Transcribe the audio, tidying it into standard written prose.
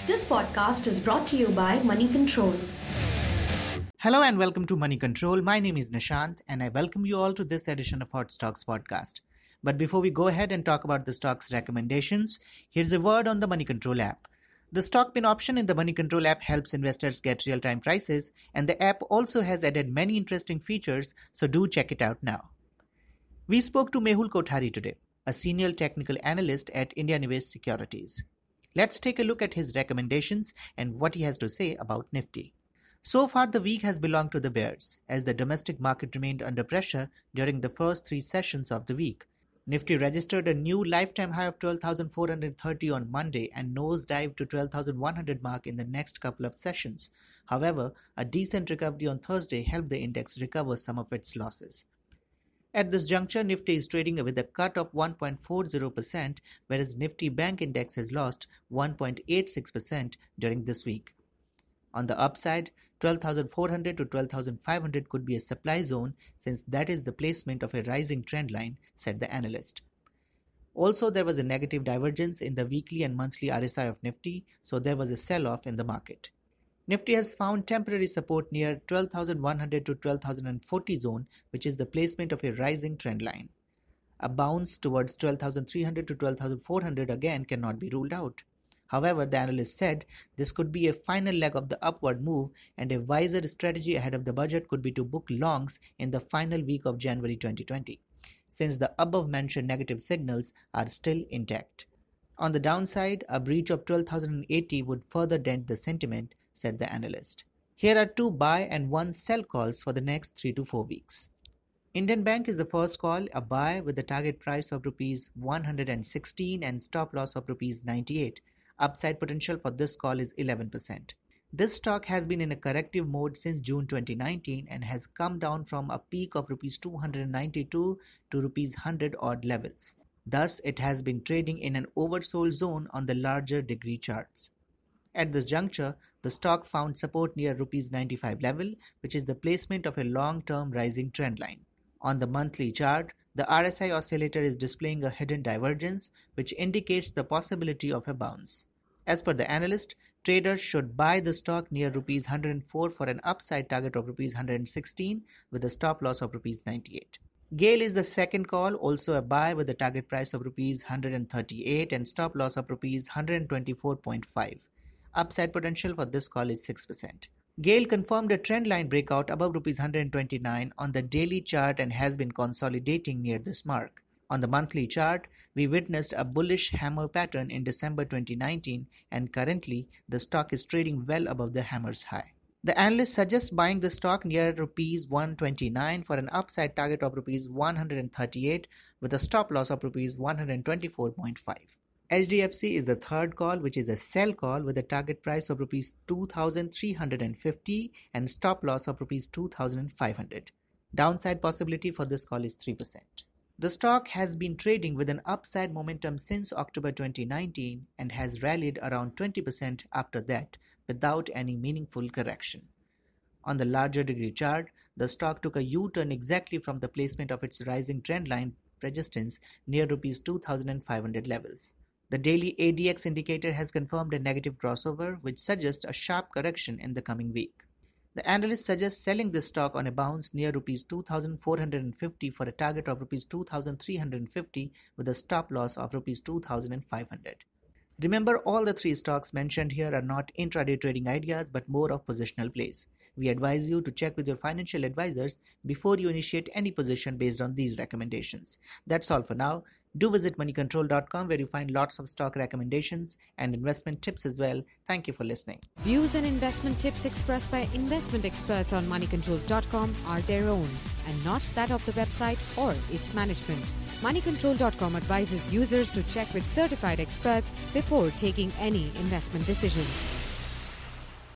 This podcast is brought to you by Money Control. Hello and welcome to Money Control. My name is Nishant and I welcome you all to this edition of Hot Stocks podcast. But before we go ahead and talk about the stocks recommendations, here's a word on the Money Control app. The stock pin option in the Money Control app helps investors get real-time prices, and the app also has added many interesting features, so do check it out now. We spoke to Mehul Kothari today, a senior technical analyst at India Nivesh Securities. Let's take a look at his recommendations and what he has to say about Nifty. So far, the week has belonged to the bears, as the domestic market remained under pressure during the first three sessions of the week. Nifty registered a new lifetime high of 12,430 on Monday and nosedived to 12,100 mark in the next couple of sessions. However, a decent recovery on Thursday helped the index recover some of its losses. At this juncture, Nifty is trading with a cut of 1.40%, whereas Nifty Bank Index has lost 1.86% during this week. On the upside, 12,400 to 12,500 could be a supply zone since that is the placement of a rising trend line, said the analyst. Also, there was a negative divergence in the weekly and monthly RSI of Nifty, so there was a sell-off in the market. Nifty has found temporary support near 12,100 to 12,040 zone, which is the placement of a rising trend line. A bounce towards 12,300 to 12,400 again cannot be ruled out. However, the analyst said this could be a final leg of the upward move, and a wiser strategy ahead of the budget could be to book longs in the final week of January 2020, since the above-mentioned negative signals are still intact. On the downside, a breach of 12,080 would further dent the sentiment, said the analyst. Here are two buy and one sell calls for the next 3 to 4 weeks. Indian Bank is the first call, a buy with a target price of Rs 116 and stop loss of Rs 98. Upside potential for this call is 11%. This stock has been in a corrective mode since June 2019 and has come down from a peak of Rs 292 to Rs 100 odd levels. Thus, it has been trading in an oversold zone on the larger degree charts. At this juncture, the stock found support near Rs 95 level, which is the placement of a long-term rising trend line. On the monthly chart, the RSI oscillator is displaying a hidden divergence, which indicates the possibility of a bounce. As per the analyst, traders should buy the stock near Rs 104 for an upside target of Rs 116 with a stop loss of Rs 98. GAIL is the second call, also a buy with a target price of Rs 138 and stop loss of Rs 124.5. Upside potential for this call is 6%. GAIL confirmed a trend line breakout above Rs 129 on the daily chart and has been consolidating near this mark. On the monthly chart, we witnessed a bullish hammer pattern in December 2019 and currently the stock is trading well above the hammer's high. The analyst suggests buying the stock near Rs 129 for an upside target of Rs 138 with a stop loss of Rs 124.5. HDFC is the third call, which is a sell call with a target price of Rs 2,350 and stop loss of Rs 2,500. Downside possibility for this call is 3%. The stock has been trading with an upside momentum since October 2019 and has rallied around 20% after that without any meaningful correction. On the larger degree chart, the stock took a U-turn exactly from the placement of its rising trend line resistance near Rs 2,500 levels. The daily ADX indicator has confirmed a negative crossover, which suggests a sharp correction in the coming week. The analyst suggests selling this stock on a bounce near Rs 2,450 for a target of Rs 2,350 with a stop loss of Rs 2,500. Remember, all the three stocks mentioned here are not intraday trading ideas but more of positional plays. We advise you to check with your financial advisors before you initiate any position based on these recommendations. That's all for now. Do visit moneycontrol.com where you find lots of stock recommendations and investment tips as well. Thank you for listening. Views and investment tips expressed by investment experts on moneycontrol.com are their own and not that of the website or its management. Moneycontrol.com advises users to check with certified experts before taking any investment decisions.